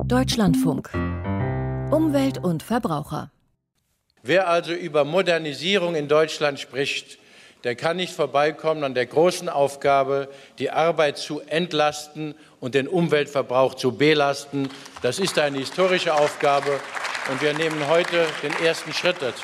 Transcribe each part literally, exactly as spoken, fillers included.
Deutschlandfunk. Umwelt und Verbraucher. Wer also über Modernisierung in Deutschland spricht, der kann nicht vorbeikommen an der großen Aufgabe, die Arbeit zu entlasten und den Umweltverbrauch zu belasten. Das ist eine historische Aufgabe und wir nehmen heute den ersten Schritt dazu.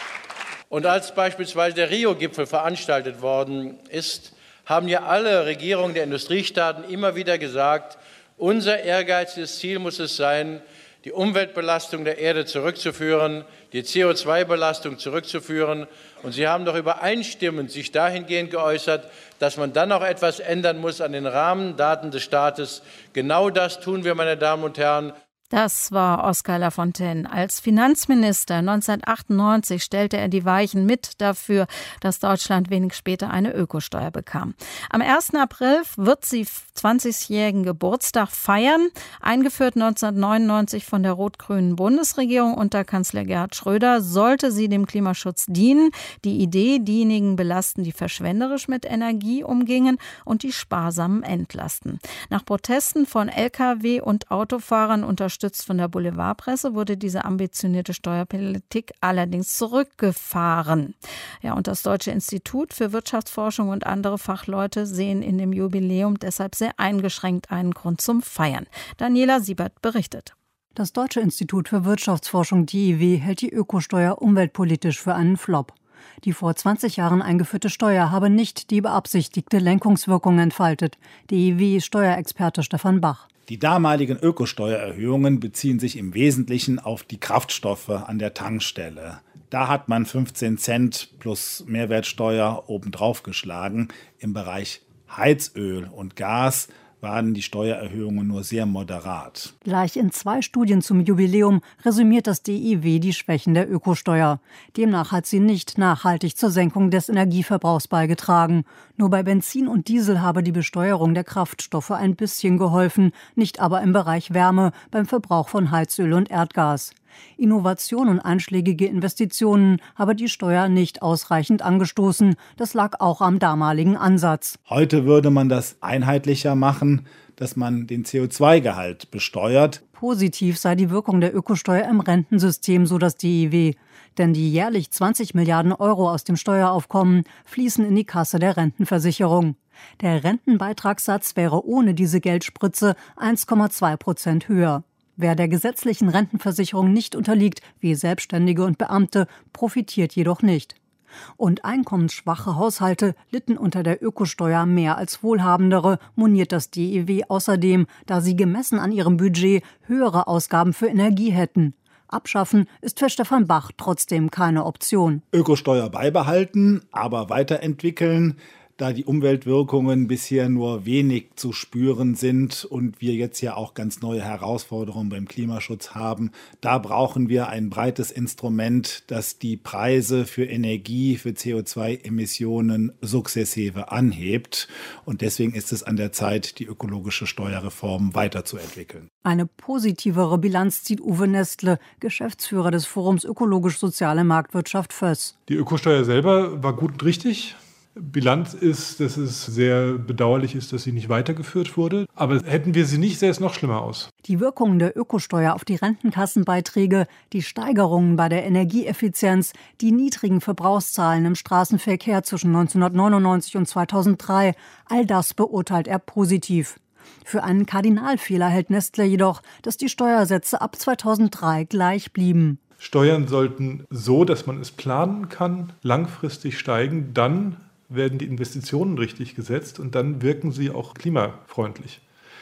Und als beispielsweise der Rio-Gipfel veranstaltet worden ist, haben ja alle Regierungen der Industriestaaten immer wieder gesagt, unser ehrgeiziges Ziel muss es sein, die Umweltbelastung der Erde zurückzuführen, die C O zwei Belastung zurückzuführen. Und Sie haben doch übereinstimmend sich dahingehend geäußert, dass man dann auch etwas ändern muss an den Rahmendaten des Staates. Genau das tun wir, meine Damen und Herren. Das war Oskar Lafontaine. Als Finanzminister neunzehnhundertachtundneunzig stellte er die Weichen mit dafür, dass Deutschland wenig später eine Ökosteuer bekam. Am ersten April wird sie zwanzigjährigen Geburtstag feiern. Eingeführt neunzehnhundertneunundneunzig von der rot-grünen Bundesregierung unter Kanzler Gerhard Schröder, sollte sie dem Klimaschutz dienen. Die Idee, diejenigen belasten, die verschwenderisch mit Energie umgingen und die Sparsamen entlasten. Nach Protesten von L K W- und Autofahrern unterstützt von der Boulevardpresse wurde diese ambitionierte Steuerpolitik allerdings zurückgefahren. Ja, und das Deutsche Institut für Wirtschaftsforschung und andere Fachleute sehen in dem Jubiläum deshalb sehr eingeschränkt einen Grund zum Feiern. Daniela Siebert berichtet. Das Deutsche Institut für Wirtschaftsforschung, D I W, hält die Ökosteuer umweltpolitisch für einen Flop. Die vor zwanzig Jahren eingeführte Steuer habe nicht die beabsichtigte Lenkungswirkung entfaltet. D I W-Steuerexperte Stefan Bach. Die damaligen Ökosteuererhöhungen beziehen sich im Wesentlichen auf die Kraftstoffe an der Tankstelle. Da hat man fünfzehn Cent plus Mehrwertsteuer obendrauf geschlagen. Im Bereich Heizöl und Gas waren die Steuererhöhungen nur sehr moderat. Gleich in zwei Studien zum Jubiläum resümiert das D I W die Schwächen der Ökosteuer. Demnach hat sie nicht nachhaltig zur Senkung des Energieverbrauchs beigetragen. Nur bei Benzin und Diesel habe die Besteuerung der Kraftstoffe ein bisschen geholfen, nicht aber im Bereich Wärme, beim Verbrauch von Heizöl und Erdgas. Innovation und einschlägige Investitionen habe die Steuer nicht ausreichend angestoßen. Das lag auch am damaligen Ansatz. Heute würde man das einheitlicher machen, dass man den C O zwei Gehalt besteuert. Positiv sei die Wirkung der Ökosteuer im Rentensystem, so das D I W. Denn die jährlich zwanzig Milliarden Euro aus dem Steueraufkommen fließen in die Kasse der Rentenversicherung. Der Rentenbeitragssatz wäre ohne diese Geldspritze eins Komma zwei Prozent höher. Wer der gesetzlichen Rentenversicherung nicht unterliegt, wie Selbstständige und Beamte, profitiert jedoch nicht. Und einkommensschwache Haushalte litten unter der Ökosteuer mehr als wohlhabendere, moniert das D I W außerdem, da sie gemessen an ihrem Budget höhere Ausgaben für Energie hätten. Abschaffen ist für Stefan Bach trotzdem keine Option. Ökosteuer beibehalten, aber weiterentwickeln, da die Umweltwirkungen bisher nur wenig zu spüren sind und wir jetzt ja auch ganz neue Herausforderungen beim Klimaschutz haben. Da brauchen wir ein breites Instrument, das die Preise für Energie, für C O zwei Emissionen sukzessive anhebt. Und deswegen ist es an der Zeit, die ökologische Steuerreform weiterzuentwickeln. Eine positivere Bilanz zieht Uwe Nestle, Geschäftsführer des Forums Ökologisch-Soziale Marktwirtschaft F Ö S. Die Ökosteuer selber war gut und richtig. Bilanz ist, dass es sehr bedauerlich ist, dass sie nicht weitergeführt wurde. Aber hätten wir sie nicht, sähe es noch schlimmer aus. Die Wirkungen der Ökosteuer auf die Rentenkassenbeiträge, die Steigerungen bei der Energieeffizienz, die niedrigen Verbrauchszahlen im Straßenverkehr zwischen neunzehnhundertneunundneunzig und zweitausenddrei, all das beurteilt er positiv. Für einen Kardinalfehler hält Nestle jedoch, dass die Steuersätze ab zweitausenddrei gleich blieben. Steuern sollten so, dass man es planen kann, langfristig steigen, dann werden die Investitionen richtig gesetzt und dann wirken sie auch klimafreundlich.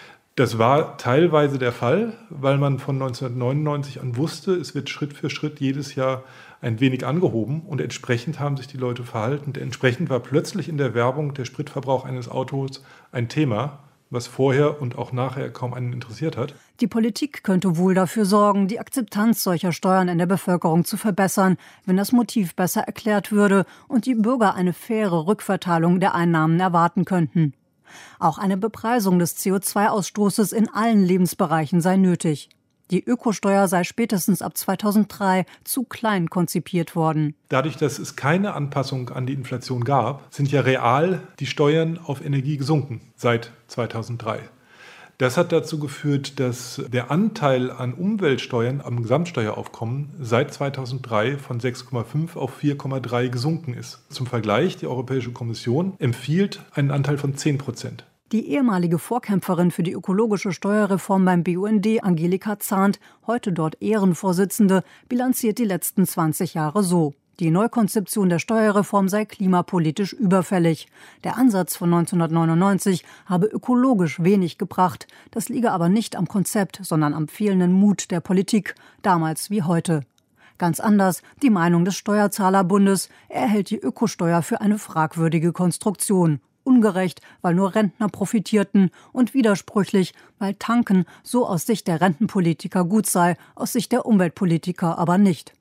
Das war teilweise der Fall, weil man von neunzehnhundertneunundneunzig an wusste, es wird Schritt für Schritt jedes Jahr ein wenig angehoben und entsprechend haben sich die Leute verhalten. Entsprechend war plötzlich in der Werbung der Spritverbrauch eines Autos ein Thema, was vorher und auch nachher kaum einen interessiert hat. Die Politik könnte wohl dafür sorgen, die Akzeptanz solcher Steuern in der Bevölkerung zu verbessern, wenn das Motiv besser erklärt würde und die Bürger eine faire Rückverteilung der Einnahmen erwarten könnten. Auch eine Bepreisung des C O zwei Ausstoßes in allen Lebensbereichen sei nötig. Die Ökosteuer sei spätestens ab zweitausenddrei zu klein konzipiert worden. Dadurch, dass es keine Anpassung an die Inflation gab, sind ja real die Steuern auf Energie gesunken seit zweitausenddrei. Das hat dazu geführt, dass der Anteil an Umweltsteuern am Gesamtsteueraufkommen seit zweitausenddrei von sechs Komma fünf auf vier Komma drei gesunken ist. Zum Vergleich, die Europäische Kommission empfiehlt einen Anteil von zehn Prozent. Die ehemalige Vorkämpferin für die ökologische Steuerreform beim B U N D, Angelika Zahnt, heute dort Ehrenvorsitzende, bilanziert die letzten zwanzig Jahre so: Die Neukonzeption der Steuerreform sei klimapolitisch überfällig. Der Ansatz von neunzehnhundertneunundneunzig habe ökologisch wenig gebracht. Das liege aber nicht am Konzept, sondern am fehlenden Mut der Politik, damals wie heute. Ganz anders die Meinung des Steuerzahlerbundes. Er hält die Ökosteuer für eine fragwürdige Konstruktion. Ungerecht, weil nur Rentner profitierten, und widersprüchlich, weil Tanken so aus Sicht der Rentenpolitiker gut sei, aus Sicht der Umweltpolitiker aber nicht.